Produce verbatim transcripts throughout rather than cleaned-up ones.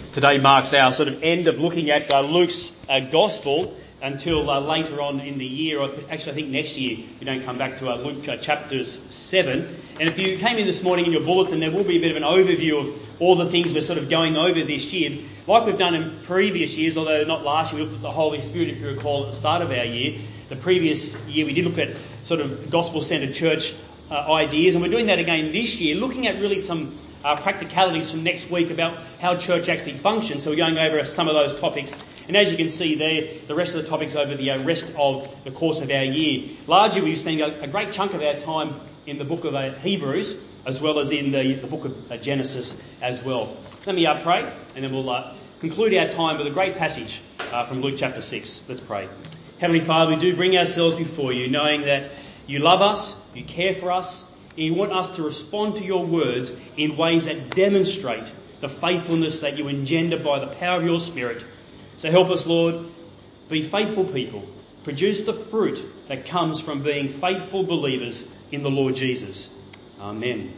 Today marks our sort of end of looking at uh, Luke's uh, Gospel until uh, later on in the year. Or actually, I think next year we don't come back to uh, Luke uh, chapters seven. And if you came in this morning in your bulletin, there will be a bit of an overview of all the things we're sort of going over this year. Like we've done in previous years, although not last year, we looked at the Holy Spirit, if you recall, at the start of our year. The previous year we did look at sort of gospel-centred church uh, ideas, and we're doing that again this year, looking at really some uh, practicalities from next week about how church actually functions. So we're going over some of those topics. And as you can see there, the rest of the topics over the uh, rest of the course of our year. Largely we spend a, a great chunk of our time in the book of uh, Hebrews, as well as in the, the book of uh, Genesis as well. Let me uh, pray, and then we'll uh, conclude our time with a great passage uh, from Luke chapter six. Let's pray. Heavenly Father, we do bring ourselves before you, knowing that you love us, you care for us, and you want us to respond to your words in ways that demonstrate the faithfulness that you engender by the power of your Spirit. So help us, Lord, be faithful people, produce the fruit that comes from being faithful believers in the Lord Jesus. Amen.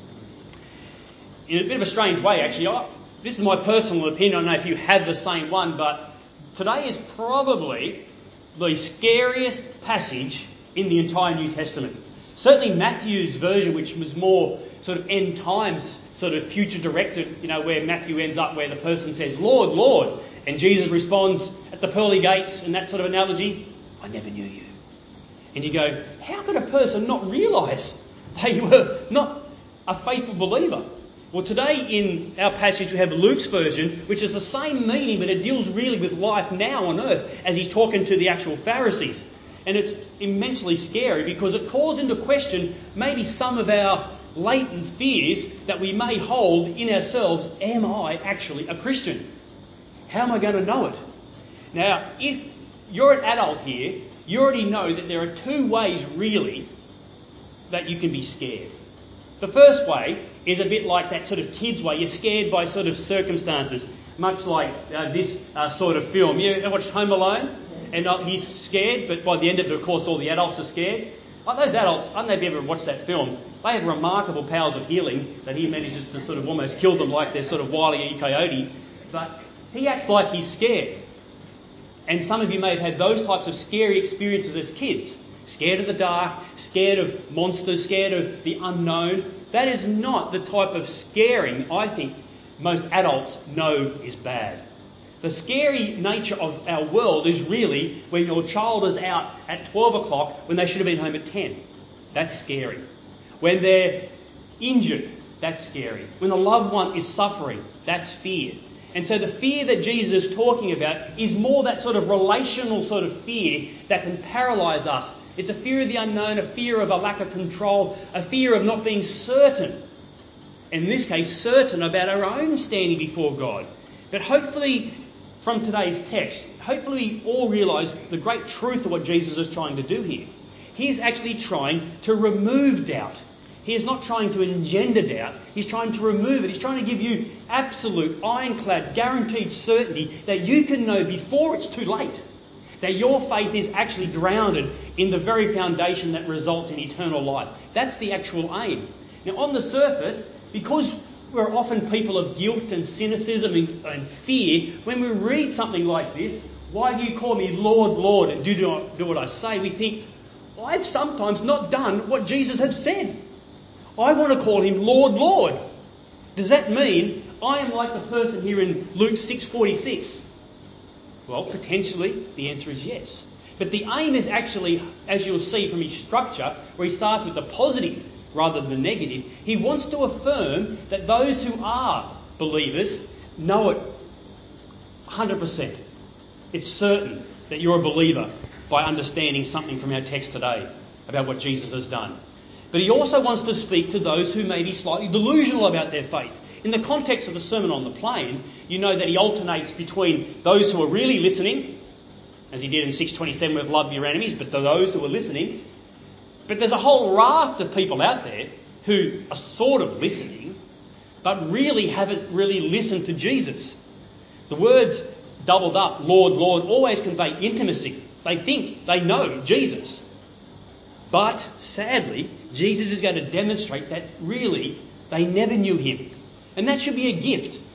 In a bit of a strange way, actually, I, this is my personal opinion. I don't know if you have the same one, but today is probably the scariest passage in the entire New Testament. Certainly Matthew's version, which was more sort of end times, sort of future directed, you know, where Matthew ends up where the person says, Lord, Lord, and Jesus responds at the pearly gates, and that sort of analogy, I never knew you. And you go, how could a person not realise they were not a faithful believer? Well, today in our passage we have Luke's version, which is the same meaning, but it deals really with life now on earth as he's talking to the actual Pharisees. And it's immensely scary because it calls into question maybe some of our latent fears that we may hold in ourselves. Am I actually a Christian? How am I going to know it? Now, if you're an adult here, you already know that there are two ways really that you can be scared. The first way is a bit like that sort of kids way. You're scared by sort of circumstances, much like uh, this uh, sort of film. You ever watched Home Alone? And uh, he's scared, but by the end of it, of course, all the adults are scared. Like those adults, I don't know if you ever watched that film, they have remarkable powers of healing that he manages to sort of almost kill them like they're sort of Wile E. Coyote. But he acts like he's scared. And some of you may have had those types of scary experiences as kids. Scared of the dark, scared of monsters, scared of the unknown. That is not the type of scaring I think most adults know is bad. The scary nature of our world is really when your child is out at twelve o'clock when they should have been home at ten. That's scary. When they're injured, that's scary. When a loved one is suffering, that's fear. And so the fear that Jesus is talking about is more that sort of relational sort of fear that can paralyse us. It's a fear of the unknown, a fear of a lack of control, a fear of not being certain. In this case, certain about our own standing before God. But hopefully, from today's text, hopefully we all realise the great truth of what Jesus is trying to do here. He's actually trying to remove doubt. He is not trying to engender doubt. He's trying to remove it. He's trying to give you absolute, ironclad, guaranteed certainty that you can know before it's too late that your faith is actually grounded in the very foundation that results in eternal life. That's the actual aim. Now, on the surface, because we're often people of guilt and cynicism and, and fear, when we read something like this, why do you call me Lord, Lord, and do not do what I say? We think, I've sometimes not done what Jesus has said. I want to call him Lord, Lord. Does that mean I am like the person here in Luke six forty-six? Well, potentially the answer is yes. But the aim is actually, as you'll see from his structure, where he starts with the positive rather than the negative, he wants to affirm that those who are believers know it one hundred percent. It's certain that you're a believer by understanding something from our text today about what Jesus has done. But he also wants to speak to those who may be slightly delusional about their faith. In the context of the Sermon on the Plain, you know that he alternates between those who are really listening, as he did in six twenty-seven with love your enemies, but to those who are listening. But there's a whole raft of people out there who are sort of listening, but really haven't really listened to Jesus. The words doubled up, Lord, Lord, always convey intimacy. They think they know Jesus. But sadly, Jesus is going to demonstrate that really they never knew him. And that should be a gift,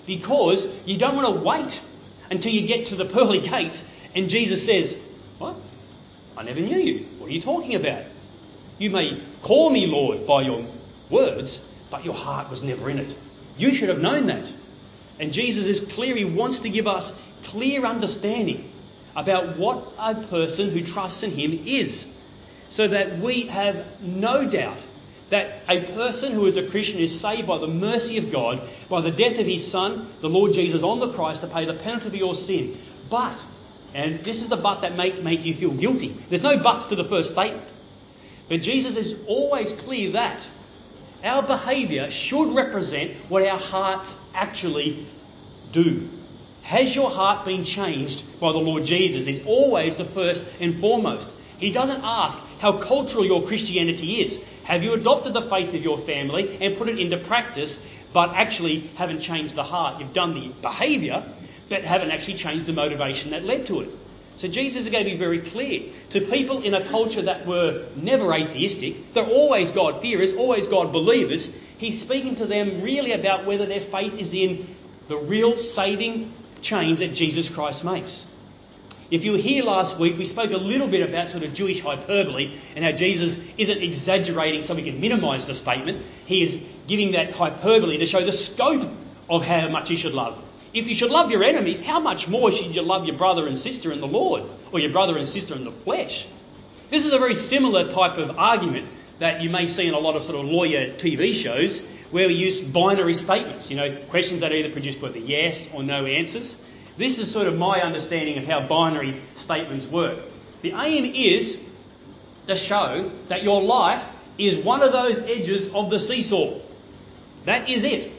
because you don't want to wait until you get to the pearly gates and Jesus says, "What? I never knew you. What are you talking about? You may call me Lord by your words, but your heart was never in it. You should have known that." And Jesus is clear. He wants to give us clear understanding about what a person who trusts in him is, so that we have no doubt that a person who is a Christian is saved by the mercy of God, by the death of his Son, the Lord Jesus on the cross, to pay the penalty of your sin. But, and this is the but that make, make you feel guilty. There's no buts to the first statement. But Jesus is always clear that our behaviour should represent what our hearts actually do. Has your heart been changed by the Lord Jesus? Is always the first and foremost. He doesn't ask how cultural your Christianity is. Have you adopted the faith of your family and put it into practice, but actually haven't changed the heart? You've done the behaviour, but haven't actually changed the motivation that led to it. So Jesus is going to be very clear. To people in a culture that were never atheistic, they're always God-fearers, always God-believers, he's speaking to them really about whether their faith is in the real saving change that Jesus Christ makes. If you were here last week, we spoke a little bit about sort of Jewish hyperbole and how Jesus isn't exaggerating so we can minimise the statement. He is giving that hyperbole to show the scope of how much you should love. If you should love your enemies, how much more should you love your brother and sister in the Lord, or your brother and sister in the flesh? This is a very similar type of argument that you may see in a lot of sort of lawyer T V shows, where we use binary statements, you know, questions that either produce both a yes or no answers. This is sort of my understanding of how binary statements work. The aim is to show that your life is one of those edges of the seesaw. That is it.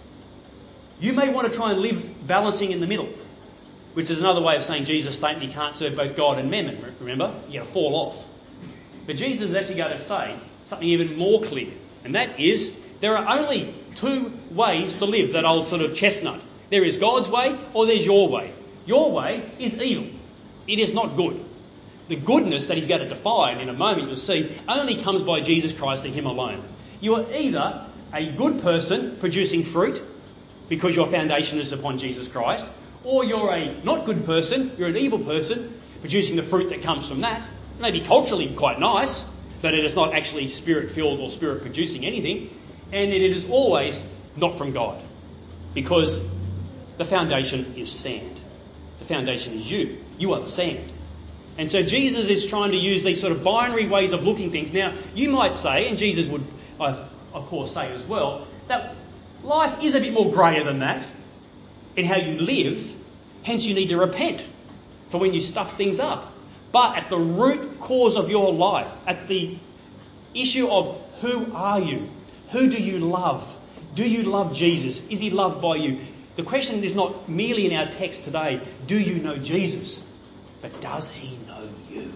You may want to try and live balancing in the middle, which is another way of saying Jesus' statement, you can't serve both God and mammon, remember? You're going to fall off. But Jesus is actually going to say something even more clear, and that is there are only two ways to live, that old sort of chestnut. There is God's way or there's your way. Your way is evil. It is not good. The goodness that he's going to define in a moment, you'll see, only comes by Jesus Christ and him alone. You are either a good person producing fruit because your foundation is upon Jesus Christ, or you're a not good person, you're an evil person producing the fruit that comes from that. It may be culturally quite nice, but it is not actually spirit-filled or spirit-producing anything. And it is always not from God, because the foundation is sand. The foundation is you. You are the sand. And so Jesus is trying to use these sort of binary ways of looking things. Now, you might say, and Jesus would, of course, say as well, that life is a bit more greyer than that in how you live. Hence, you need to repent for when you stuff things up. But at the root cause of your life, at the issue of who are you? Who do you love? Do you love Jesus? Is he loved by you? The question is not merely in our text today, do you know Jesus? But does he know you?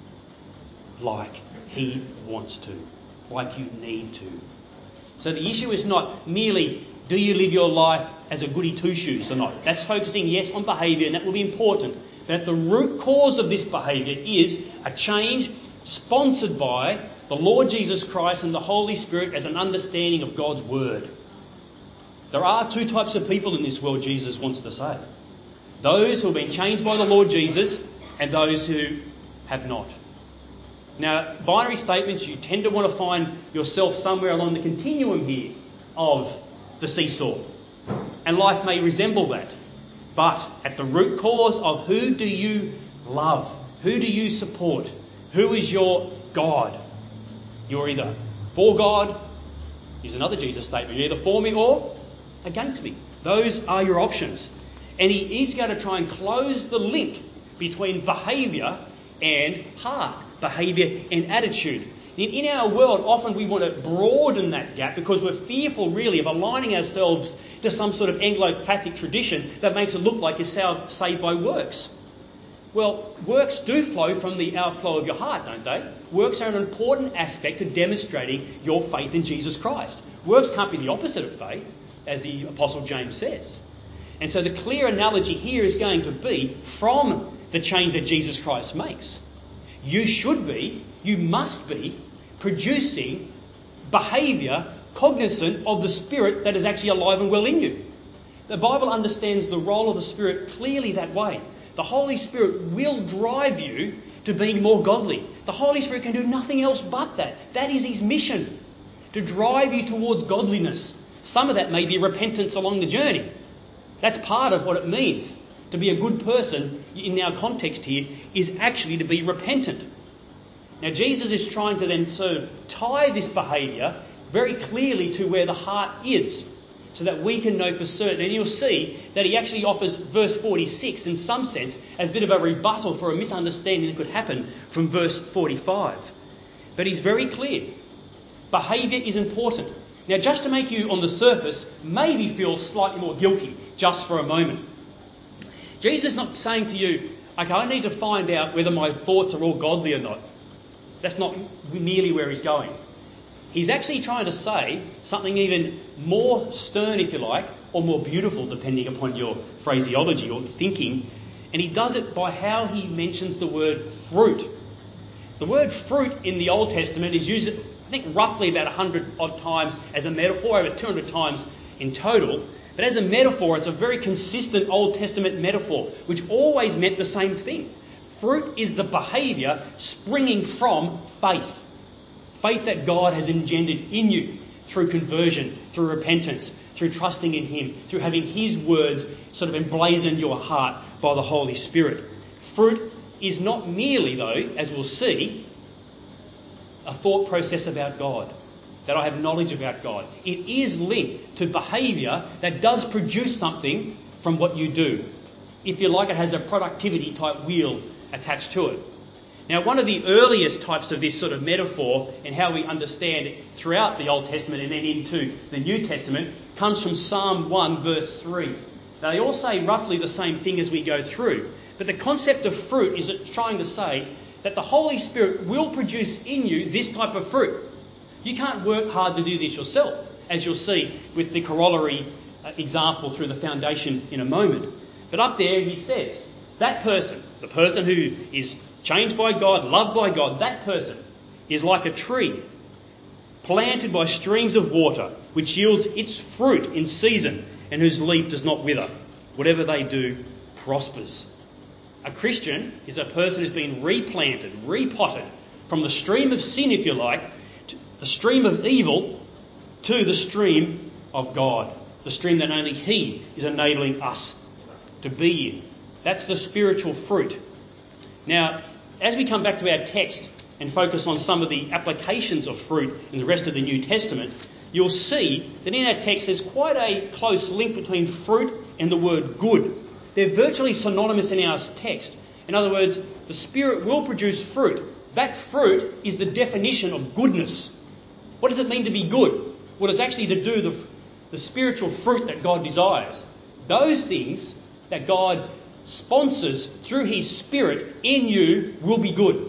Like he wants to. Like you need to. So the issue is not merely, do you live your life as a goody two-shoes or not? That's focusing, yes, on behaviour, and that will be important. But at the root cause of this behaviour is a change sponsored by the Lord Jesus Christ and the Holy Spirit as an understanding of God's Word. There are two types of people in this world, Jesus wants to say. Those who have been changed by the Lord Jesus and those who have not. Now, binary statements, you tend to want to find yourself somewhere along the continuum here of the seesaw. And life may resemble that. But at the root cause of who do you love? Who do you support? Who is your God? You're either for God, here's another Jesus statement, you're either for me or against me. Those are your options. And he is going to try and close the link between behaviour and heart, behaviour and attitude. In, in our world, often we want to broaden that gap because we're fearful really of aligning ourselves to some sort of Anglo-Catholic tradition that makes it look like you're saved by works. Well, works do flow from the outflow of your heart, don't they? Works are an important aspect of demonstrating your faith in Jesus Christ. Works can't be the opposite of faith, as the Apostle James says. And so the clear analogy here is going to be from the change that Jesus Christ makes. You should be, you must be, producing behaviour cognizant of the Spirit that is actually alive and well in you. The Bible understands the role of the Spirit clearly that way. The Holy Spirit will drive you to being more godly. The Holy Spirit can do nothing else but that. That is his mission, to drive you towards godliness. Some of that may be repentance along the journey. That's part of what it means. To be a good person, in our context here, is actually to be repentant. Now, Jesus is trying to then sort of tie this behaviour very clearly to where the heart is, so that we can know for certain. And you'll see that he actually offers verse forty-six, in some sense, as a bit of a rebuttal for a misunderstanding that could happen from verse forty-five. But he's very clear. Behaviour is important. Now, just to make you, on the surface, maybe feel slightly more guilty, just for a moment. Jesus is not saying to you, okay, I need to find out whether my thoughts are all godly or not. That's not nearly where he's going. He's actually trying to say something even more stern, if you like, or more beautiful, depending upon your phraseology or thinking. And he does it by how he mentions the word fruit. The word fruit in the Old Testament is used, I think, roughly about one hundred odd times as a metaphor, over two hundred times in total. But as a metaphor, it's a very consistent Old Testament metaphor, which always meant the same thing. Fruit is the behaviour springing from faith. Faith that God has engendered in you through conversion, through repentance, through trusting in him, through having his words sort of emblazoned your heart by the Holy Spirit. Fruit is not merely, though, as we'll see, a thought process about God, that I have knowledge about God. It is linked to behaviour that does produce something from what you do. If you like, it has a productivity type wheel attached to it. Now, one of the earliest types of this sort of metaphor and how we understand it throughout the Old Testament and then into the New Testament comes from Psalm one verse three. Now, they all say roughly the same thing as we go through, but the concept of fruit is trying to say that the Holy Spirit will produce in you this type of fruit. You can't work hard to do this yourself, as you'll see with the corollary uh, example through the foundation in a moment. But up there he says, that person, the person who is changed by God, loved by God, that person is like a tree planted by streams of water, which yields its fruit in season and whose leaf does not wither. Whatever they do prospers. A Christian is a person who's been replanted, repotted from the stream of sin, if you like, to the stream of evil to the stream of God, the stream that only he is enabling us to be in. That's the spiritual fruit. Now, as we come back to our text and focus on some of the applications of fruit in the rest of the New Testament, you'll see that in our text there's quite a close link between fruit and the word good. They're virtually synonymous in our text. In other words, the Spirit will produce fruit. That fruit is the definition of goodness. What does it mean to be good? Well, it's actually to do the, the spiritual fruit that God desires. Those things that God sponsors through his Spirit in you will be good.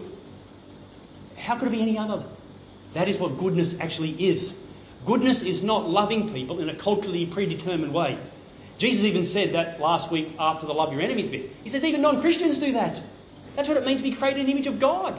How could it be any other? That is what goodness actually is. Goodness is not loving people in a culturally predetermined way. Jesus even said that last week after the love your enemies bit. He says even non-Christians do that. That's what it means to be created in the image of God.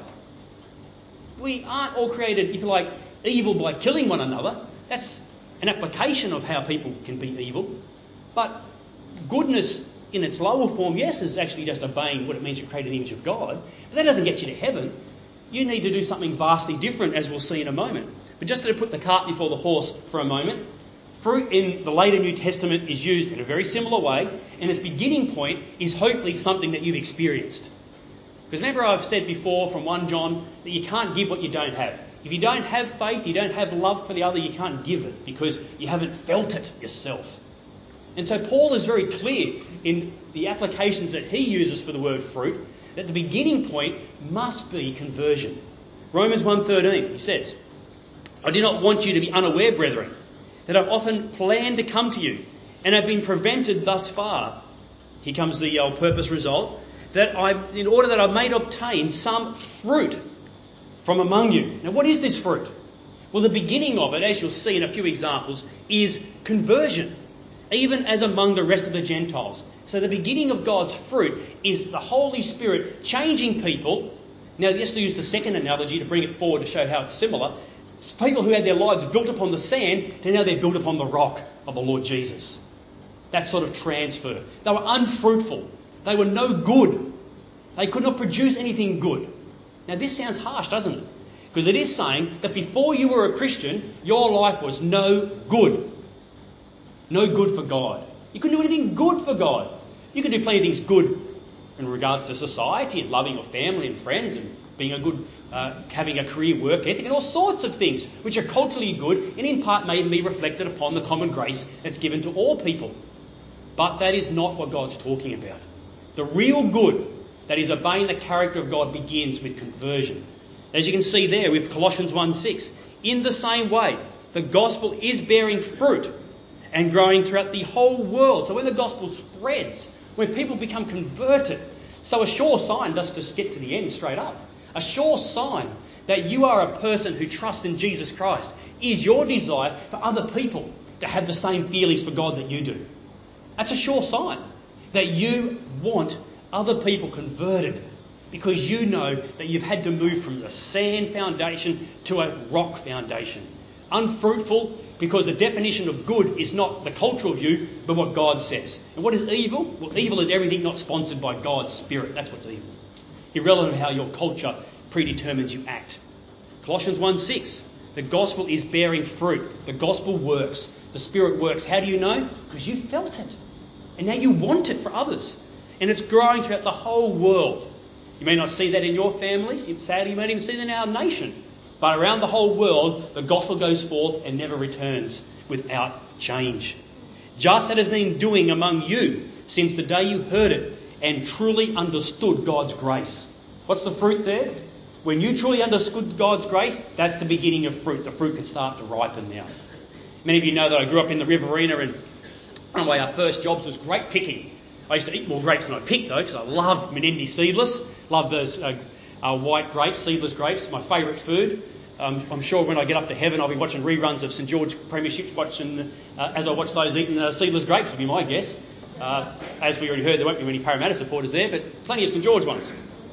We aren't all created, if you like, evil by killing one another. That's an application of how people can be evil. But goodness in its lower form, yes, is actually just obeying what it means to create an image of God. But that doesn't get you to heaven. You need to do something vastly different, as we'll see in a moment. But just to put the cart before the horse for a moment, fruit in the later New Testament is used in a very similar way, and its beginning point is hopefully something that you've experienced. Because remember I've said before from First John that you can't give what you don't have. If you don't have faith, you don't have love for the other, you can't give it because you haven't felt it yourself. And so Paul is very clear in the applications that he uses for the word fruit, that the beginning point must be conversion. Romans one thirteen, he says, I do not want you to be unaware, brethren, that I've often planned to come to you and have been prevented thus far. Here comes the uh, purpose result, that I, in order that I may obtain some fruit from among you. Now, what is this fruit? Well, the beginning of it, as you'll see in a few examples, is conversion, even as among the rest of the Gentiles. So the beginning of God's fruit is the Holy Spirit changing people. Now, just to use the second analogy to bring it forward to show how it's similar, it's people who had their lives built upon the sand to now they're built upon the rock of the Lord Jesus. that sort of transfer. They were unfruitful. They were no good. They could not produce anything good. Now this sounds harsh, doesn't it? Because it is saying that before you were a Christian, your life was no good. No good for God. You couldn't do anything good for God. You could do plenty of things good in regards to society and loving your family and friends and being a good, uh, having a career work ethic and all sorts of things which are culturally good and in part may be reflected upon the common grace that's given to all people. But that is not what God's talking about. The real good that is obeying the character of God begins with conversion. As you can see there with Colossians one six, in the same way, the gospel is bearing fruit and growing throughout the whole world. So when the gospel spreads, when people become converted, so a sure sign, just to get to the end straight up, a sure sign that you are a person who trusts in Jesus Christ is your desire for other people to have the same feelings for God that you do. That's a sure sign that you want other people converted because you know that you've had to move from the sand foundation to a rock foundation. Unfruitful because the definition of good is not the cultural view but what God says. And what is evil? Well, evil is everything not sponsored by God's Spirit. That's what's evil. Irrelevant of how your culture predetermines you act. Colossians one six, the gospel is bearing fruit. The gospel works. The Spirit works. How do you know? Because you felt it. And now you want it for others. And it's growing throughout the whole world. You may not see that in your families. Sadly, you may not even see that in our nation. But around the whole world, the gospel goes forth and never returns without change. Just as it has been doing among you since the day you heard it and truly understood God's grace. What's the fruit there? When you truly understood God's grace, that's the beginning of fruit. The fruit can start to ripen now. Many of you know that I grew up in the Riverina and one of my first jobs was grape picking. I used to eat more grapes than I picked though because I love Menindee seedless. Love those uh, uh, white grapes, seedless grapes, my favourite food. Um, I'm sure when I get up to heaven I'll be watching reruns of St George Premierships watching, uh, as I watch those eating uh, seedless grapes would be my guess. Uh, as we already heard, there won't be many Parramatta supporters there, but plenty of St George ones.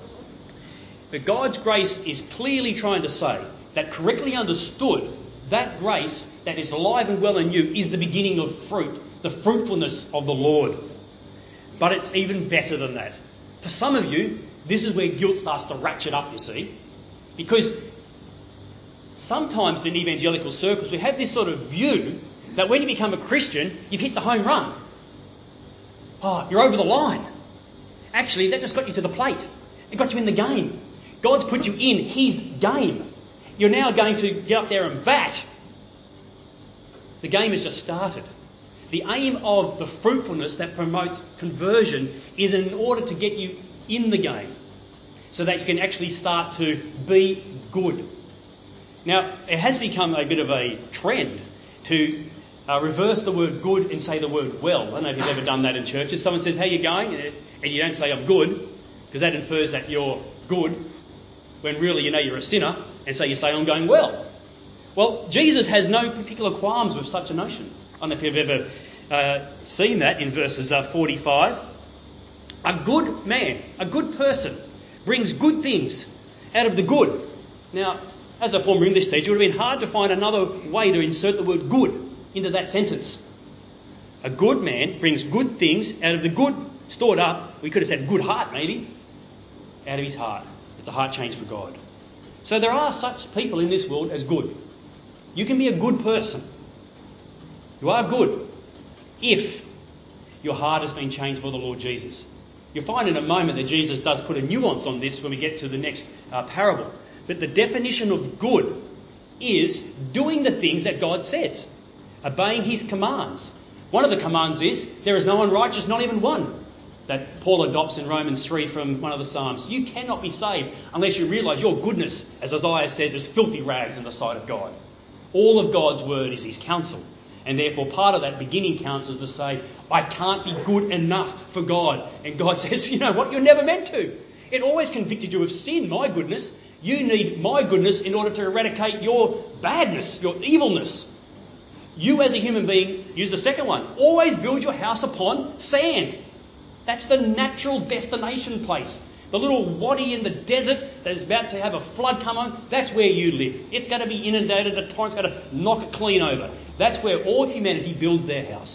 But God's grace is clearly trying to say that correctly understood, that grace that is alive and well in you is the beginning of fruit, the fruitfulness of the Lord. But it's even better than that. For some of you, this is where guilt starts to ratchet up, you see. Because sometimes in evangelical circles we have this sort of view that when you become a Christian, you've hit the home run. Oh, you're over the line. Actually, that just got you to the plate. It got you in the game. God's put you in His game. You're now going to get up there and bat. The game has just started. The aim of the fruitfulness that promotes conversion is in order to get you in the game so that you can actually start to be good. Now, it has become a bit of a trend to uh, reverse the word good and say the word well. I don't know if you've ever done that in churches. Someone says, how you going? And you don't say, I'm good, because that infers that you're good, when really you know you're a sinner, and so you say, I'm going well. Well, Jesus has no particular qualms with such a notion. I don't know if you've ever uh, seen that in verses uh, forty-five. A good man, a good person, brings good things out of the good. Now, as a former English teacher, it would have been hard to find another way to insert the word good into that sentence. A good man brings good things out of the good stored up, we could have said good heart maybe, out of his heart. It's a heart change for God. So there are such people in this world as good. You can be a good person. You are good if your heart has been changed by the Lord Jesus. You'll find in a moment that Jesus does put a nuance on this when we get to the next uh, parable. But the definition of good is doing the things that God says, obeying His commands. One of the commands is, there is no one righteous, not even one, that Paul adopts in Romans three from one of the Psalms. You cannot be saved unless you realise your goodness, as Isaiah says, is filthy rags in the sight of God. All of God's word is His counsel. And therefore part of that beginning counsel is to say, I can't be good enough for God. And God says, you know what, you're never meant to. It always convicted you of sin, my goodness. You need my goodness in order to eradicate your badness, your evilness. You as a human being, use the second one, always build your house upon sand. That's the natural destination place. The little wadi in the desert that is about to have a flood come on, that's where you live. It's going to be inundated, a torrent's going to knock it clean over. That's where all humanity builds their house,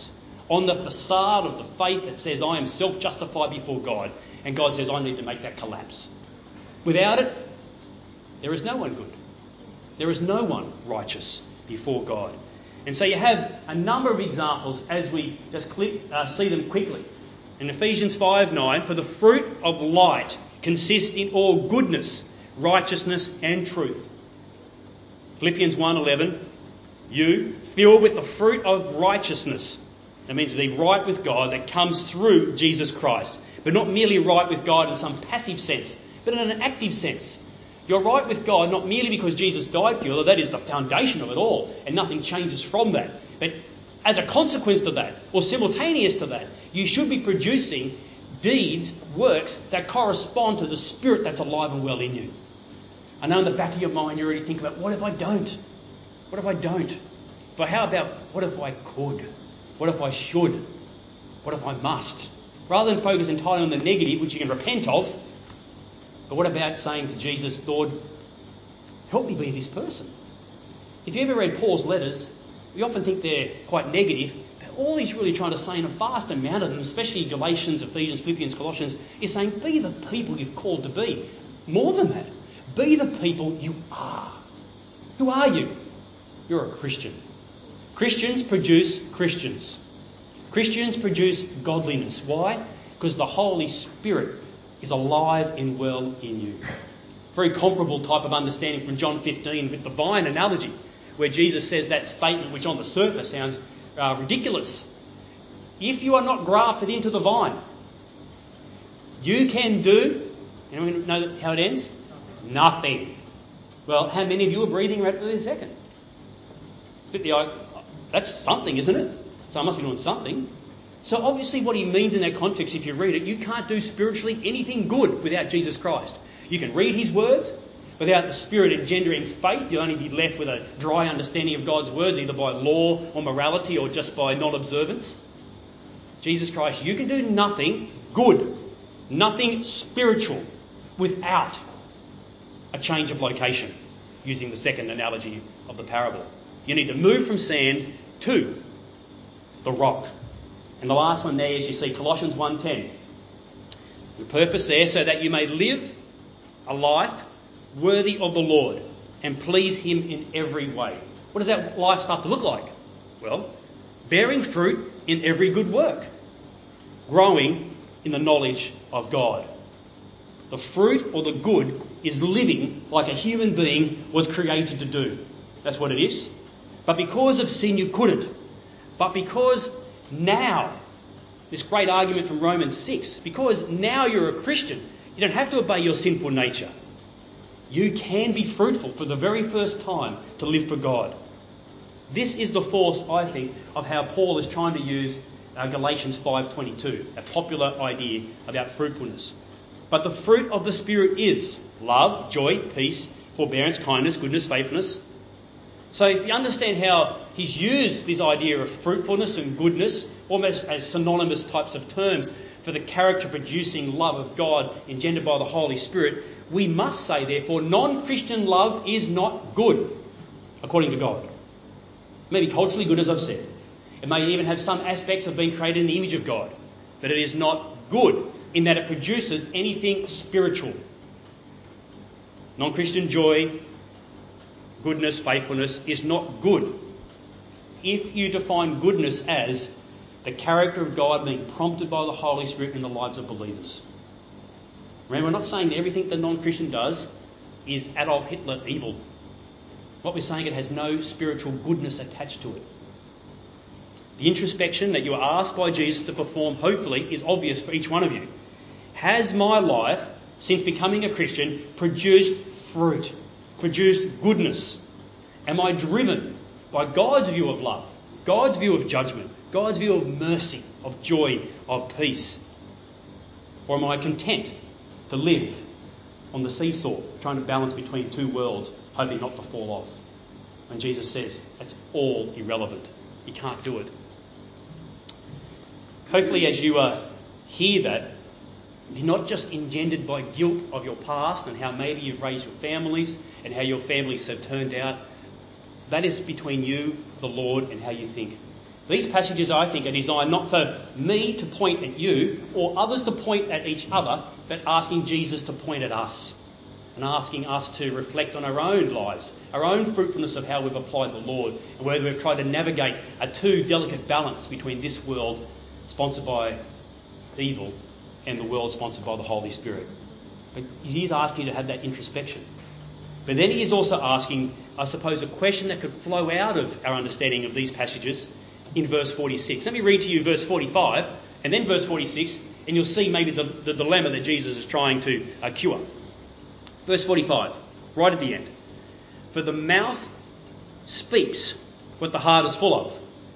on the facade of the faith that says I am self-justified before God, and God says I need to make that collapse. Without it, there is no one good. There is no one righteous before God. And so you have a number of examples as we just click, uh, see them quickly. In Ephesians five nine, for the fruit of light consists in all goodness, righteousness and truth. Philippians one eleven, you filled with the fruit of righteousness. That means to be right with God that comes through Jesus Christ. But not merely right with God in some passive sense, but in an active sense. You're right with God not merely because Jesus died for you, although that is the foundation of it all, and nothing changes from that. But as a consequence to that, or simultaneous to that, you should be producing deeds, works that correspond to the Spirit that's alive and well in you. I know in the back of your mind you already think about, what if I don't? What if I don't? But how about, what if I could? What if I should? What if I must? Rather than focus entirely on the negative, which you can repent of, but what about saying to Jesus, Lord, help me be this person? If you ever read Paul's letters, we often think they're quite negative, but all he's really trying to say in a vast amount of them, especially Galatians, Ephesians, Philippians, Colossians, is saying, be the people you've called to be. More than that, be the people you are. Who are you? You're a Christian. Christians produce Christians. Christians produce godliness. Why? Because the Holy Spirit is alive and well in you. Very comparable type of understanding from John fifteen with the vine analogy, where Jesus says that statement which on the surface sounds uh, ridiculous. If you are not grafted into the vine, you can do, anyone know how it ends? Nothing. Well, how many of you are breathing right this second? Bit the eye. That's something, isn't it? So I must be doing something. So obviously what he means in that context, if you read it, you can't do spiritually anything good without Jesus Christ. You can read his words. Without the Spirit engendering faith, you'll only be left with a dry understanding of God's words, either by law or morality or just by non-observance. Jesus Christ, you can do nothing good, nothing spiritual without a change of location, using the second analogy of the parable. You need to move from sand to the rock. And the last one there is, you see, Colossians one ten. The purpose there, so that you may live a life worthy of the Lord and please him in every way. What does that life start to look like? Well, bearing fruit in every good work, growing in the knowledge of God. The fruit or the good is living like a human being was created to do. That's what it is. But because of sin, you couldn't. But because now, this great argument from Romans six, because now you're a Christian, you don't have to obey your sinful nature. You can be fruitful for the very first time to live for God. This is the force, I think, of how Paul is trying to use uh, Galatians five twenty-two, a popular idea about fruitfulness. But the fruit of the Spirit is love, joy, peace, forbearance, kindness, goodness, faithfulness. So if you understand how he's used this idea of fruitfulness and goodness almost as synonymous types of terms for the character-producing love of God engendered by the Holy Spirit, we must say, therefore, non-Christian love is not good, according to God. It may be culturally good, as I've said. It may even have some aspects of being created in the image of God. But it is not good in that it produces anything spiritual. Non-Christian joy, goodness, faithfulness is not good if you define goodness as the character of God being prompted by the Holy Spirit in the lives of believers. Remember, we're not saying that everything the non-Christian does is Adolf Hitler evil. What we're saying, it has no spiritual goodness attached to it. The introspection that you are asked by Jesus to perform, hopefully, is obvious for each one of you. Has my life, since becoming a Christian, produced fruit, produced goodness? Am I driven by God's view of love, God's view of judgment, God's view of mercy, of joy, of peace? Or am I content to live on the seesaw, trying to balance between two worlds, hoping not to fall off? And Jesus says that's all irrelevant. You can't do it. Hopefully, as you uh, hear that, you're not just engendered by guilt of your past and how maybe you've raised your families and how your families have turned out. That is between you, the Lord, and how you think. These passages, I think, are designed not for me to point at you or others to point at each other, but asking Jesus to point at us and asking us to reflect on our own lives, our own fruitfulness of how we've applied the Lord and whether we've tried to navigate a too delicate balance between this world sponsored by evil and the world sponsored by the Holy Spirit. But he is asking you to have that introspection. But then he is also asking, I suppose, a question that could flow out of our understanding of these passages in verse forty-six. Let me read to you verse forty-five and then verse forty-six, and you'll see maybe the, the dilemma that Jesus is trying to uh, cure. Verse forty-five, right at the end. For the mouth speaks what the heart is full of.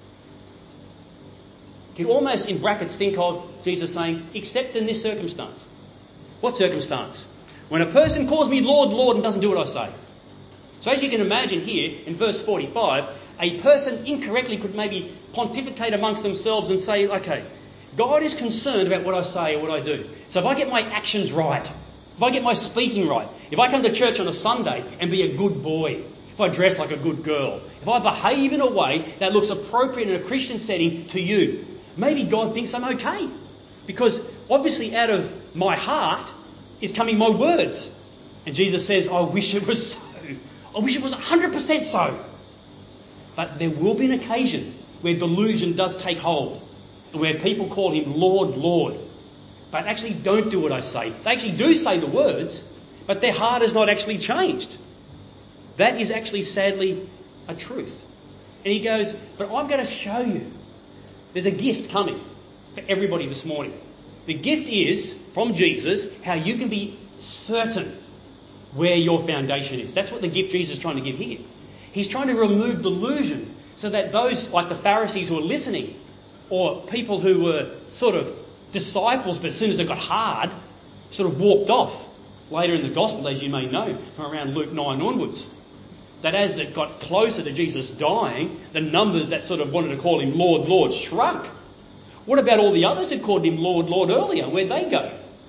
You can almost, in brackets, think of Jesus saying, except in this circumstance. What circumstance? When a person calls me Lord, Lord, and doesn't do what I say. So as you can imagine here, in verse forty-five, a person incorrectly could maybe pontificate amongst themselves and say, okay, God is concerned about what I say or what I do. So if I get my actions right, if I get my speaking right, if I come to church on a Sunday and be a good boy, if I dress like a good girl, if I behave in a way that looks appropriate in a Christian setting to you, maybe God thinks I'm okay. Because obviously out of my heart is coming my words. And Jesus says, I wish it was so. I wish it was one hundred percent so. But there will be an occasion where delusion does take hold and where people call him Lord, Lord, but actually don't do what I say. They actually do say the words, but their heart is not actually changed. That is actually sadly a truth. And he goes, but I'm going to show you. There's a gift coming for everybody this morning. The gift is, from Jesus, how you can be certain where your foundation is. That's what the gift Jesus is trying to give here. He's trying to remove delusion so that those, like the Pharisees who are listening, or people who were sort of disciples, but as soon as it got hard, sort of walked off. Later in the Gospel, as you may know, from around Luke nine onwards, that as it got closer to Jesus dying, the numbers that sort of wanted to call him Lord, Lord shrunk. What about all the others who called him Lord, Lord earlier? Where'd they go?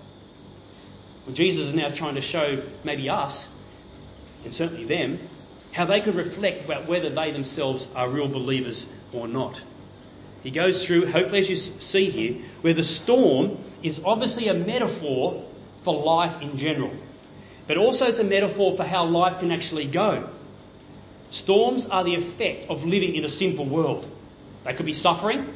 Well, Jesus is now trying to show maybe us, and certainly them, how they could reflect about whether they themselves are real believers or not. He goes through, hopefully as you see here, where the storm is obviously a metaphor for life in general. But also it's a metaphor for how life can actually go. Storms are the effect of living in a sinful world. They could be suffering.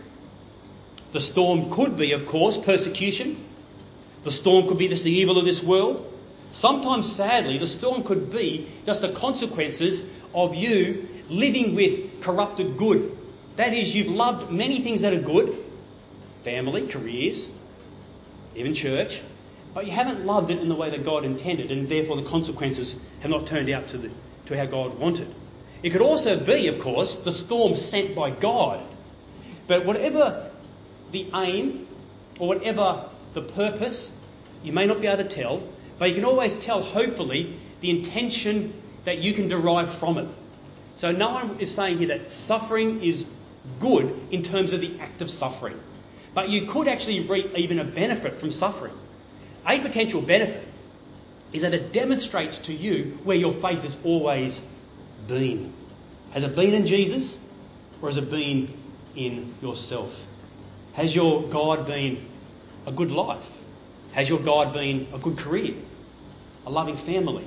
The storm could be, of course, persecution. The storm could be just the evil of this world. Sometimes, sadly, the storm could be just the consequences of you living with corrupted good. That is, you've loved many things that are good, family, careers, even church, but you haven't loved it in the way that God intended, and therefore the consequences have not turned out to, the, to how God wanted. It could also be, of course, the storm sent by God. But whatever the aim or whatever the purpose, you may not be able to tell, but you can always tell, hopefully, the intention that you can derive from it. So no one is saying here that suffering is good in terms of the act of suffering. But you could actually reap even a benefit from suffering. A potential benefit is that it demonstrates to you where your faith has always been. Has it been in Jesus, or has it been in yourself? Has your God been a good life? Has your God been a good career? A loving family?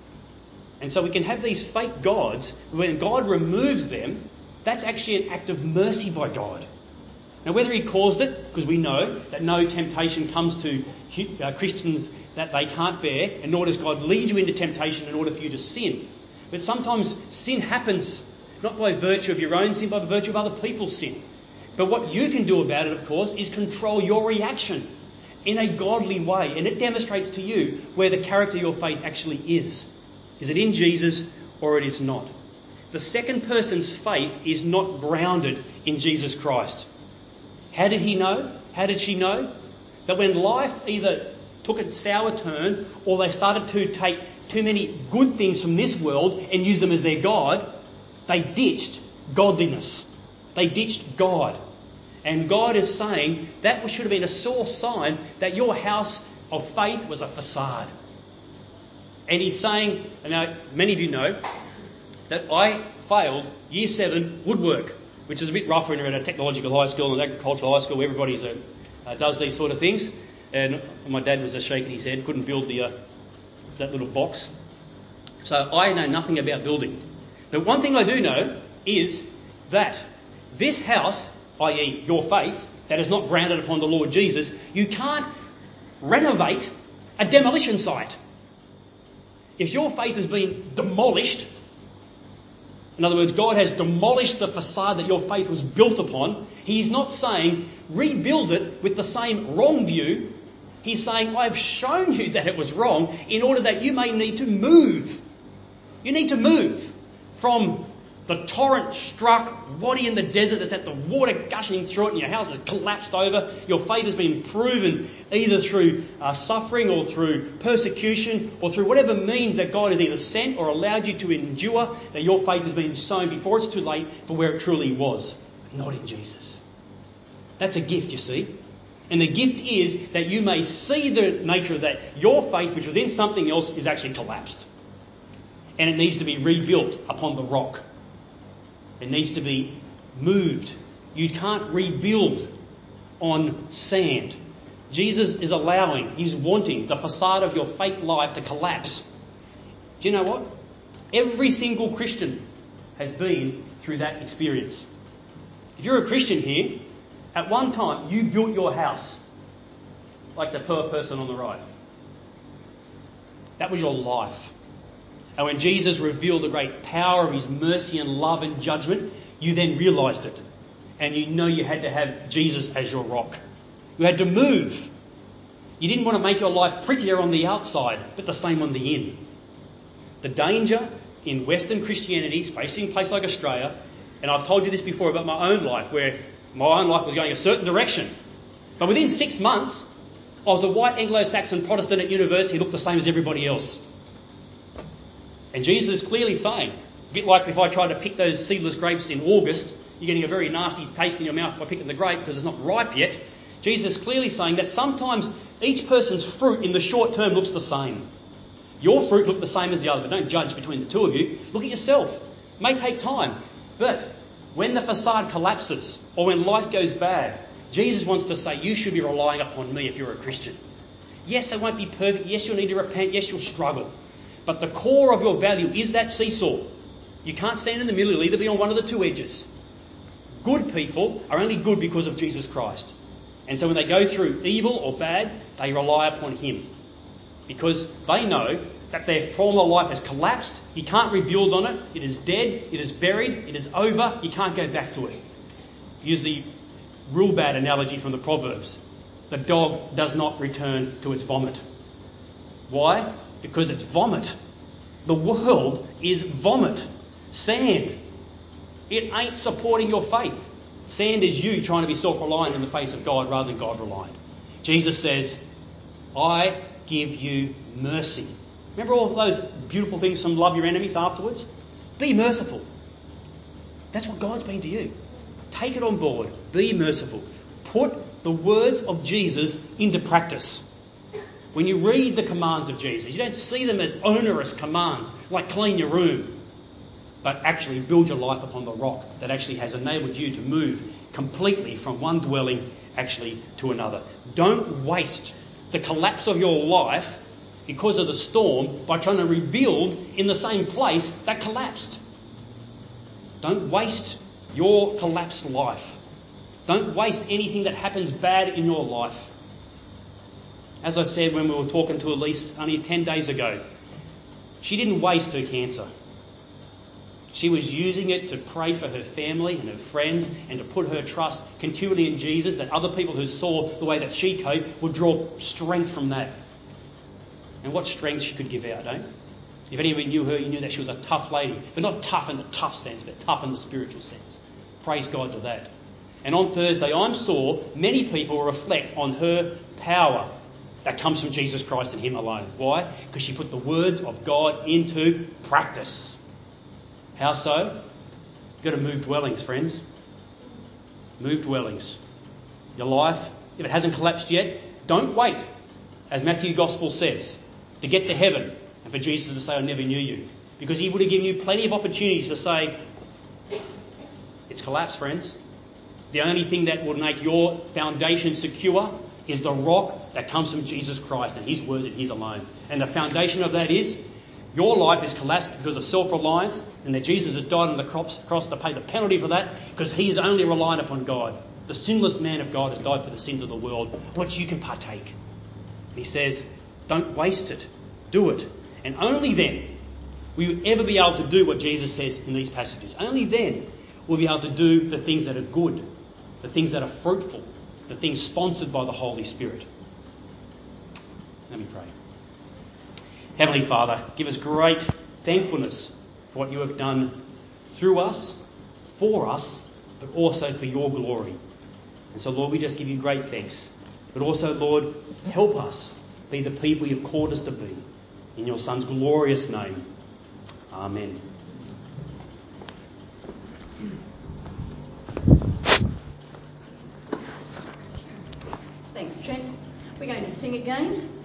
And so we can have these fake gods. When God removes them, that's actually an act of mercy by God. Now, whether he caused it, because we know that no temptation comes to uh, Christians that they can't bear, and nor does God lead you into temptation in order for you to sin. But sometimes sin happens not by virtue of your own sin, but by virtue of other people's sin. But what you can do about it, of course, is control your reaction in a godly way. And it demonstrates to you where the character of your faith actually is. Is it in Jesus or it is not? The second person's faith is not grounded in Jesus Christ. How did he know? How did she know? That when life either took a sour turn or they started to take too many good things from this world and use them as their God, they ditched godliness. They ditched God. And God is saying that should have been a sore sign that your house of faith was a facade. And he's saying, and now many of you know, that I failed year seven woodwork. which is a bit rougher when you're at a technological high school and agricultural high school where everybody a, uh, does these sort of things. And my dad was just shaking his head, couldn't build the uh, that little box. So I know nothing about building. But one thing I do know is that this house, that is your faith, that is not grounded upon the Lord Jesus, you can't renovate a demolition site. If your faith has been demolished, in other words, God has demolished the facade that your faith was built upon, He's not saying rebuild it with the same wrong view. He's saying, I've shown you that it was wrong in order that you may need to move. You need to move from the torrent-struck wadi in the desert that's at the water gushing through it and your house has collapsed over. Your faith has been proven either through uh, suffering or through persecution or through whatever means that God has either sent or allowed you to endure, that your faith has been sown before it's too late for where it truly was. Not in Jesus. That's a gift, you see. And the gift is that you may see the nature of that. Your faith, which was in something else, is actually collapsed. And it needs to be rebuilt upon the rock. It needs to be moved. You can't rebuild on sand. Jesus is allowing, He's wanting the facade of your faith life to collapse. Do you know what? Every single Christian has been through that experience. If you're a Christian here, at one time you built your house like the poor person on the right. That was your life. And when Jesus revealed the great power of His mercy and love and judgment, you then realised it. And you know you had to have Jesus as your rock. You had to move. You didn't want to make your life prettier on the outside, but the same on the in. The danger in Western Christianity, especially in a place like Australia, and I've told you this before about my own life, where my own life was going a certain direction. But within six months, I was a white Anglo-Saxon Protestant at university who looked the same as everybody else. And Jesus is clearly saying, a bit like if I try to pick those seedless grapes in August, you're getting a very nasty taste in your mouth by picking the grape because it's not ripe yet. Jesus is clearly saying that sometimes each person's fruit in the short term looks the same. Your fruit look the same as the other, but don't judge between the two of you. Look at yourself. It may take time, but when the facade collapses or when life goes bad, Jesus wants to say you should be relying upon me if you're a Christian. Yes, it won't be perfect. Yes, you'll need to repent. Yes, you'll struggle. But the core of your value is that seesaw. You can't stand in the middle. You'll either be on one of the two edges. Good people are only good because of Jesus Christ. And so when they go through evil or bad, they rely upon Him. Because they know that their former life has collapsed. You can't rebuild on it. It is dead. It is buried. It is over. You can't go back to it. Use the real bad analogy from the Proverbs. The dog does not return to its vomit. Why? Because it's vomit. The world is vomit. Sand. It ain't supporting your faith. Sand is you trying to be self-reliant in the face of God rather than God-reliant. Jesus says, I give you mercy. Remember all those beautiful things from love your enemies afterwards? Be merciful. That's what God's been to you. Take it on board. Be merciful. Put the words of Jesus into practice. When you read the commands of Jesus, you don't see them as onerous commands like clean your room, but actually build your life upon the rock that actually has enabled you to move completely from one dwelling actually to another. Don't waste the collapse of your life because of the storm by trying to rebuild in the same place that collapsed. Don't waste your collapsed life. Don't waste anything that happens bad in your life. As I said when we were talking to Elise only ten days ago, she didn't waste her cancer. She was using it to pray for her family and her friends and to put her trust continually in Jesus, that other people who saw the way that she coped would draw strength from that. And what strength she could give out, eh? If any of you knew her, you knew that she was a tough lady. But not tough in the tough sense, but tough in the spiritual sense. Praise God to that. And on Thursday, I'm sure many people will reflect on her power that comes from Jesus Christ and Him alone. Why? Because she put the words of God into practice. How so? You've got to move dwellings, friends. Move dwellings. Your life, if it hasn't collapsed yet, don't wait, as Matthew Gospel says, to get to heaven and for Jesus to say, I never knew you. Because He would have given you plenty of opportunities to say, it's collapsed, friends. The only thing that will make your foundation secure is the rock that comes from Jesus Christ and his words and his alone. And the foundation of that is your life is collapsed because of self-reliance, and that Jesus has died on the cross to pay the penalty for that, because he is only reliant upon God. The sinless man of God has died for the sins of the world, which you can partake. And he says, don't waste it. Do it. And only then will you ever be able to do what Jesus says in these passages. Only then will we be able to do the things that are good, the things that are fruitful, the things sponsored by the Holy Spirit. Let me pray. Heavenly Father, give us great thankfulness for what you have done through us, for us, but also for your glory. And so, Lord, we just give you great thanks. But also, Lord, help us be the people you've called us to be. In your Son's glorious name. Amen. Thanks, Trent. We're going to sing again.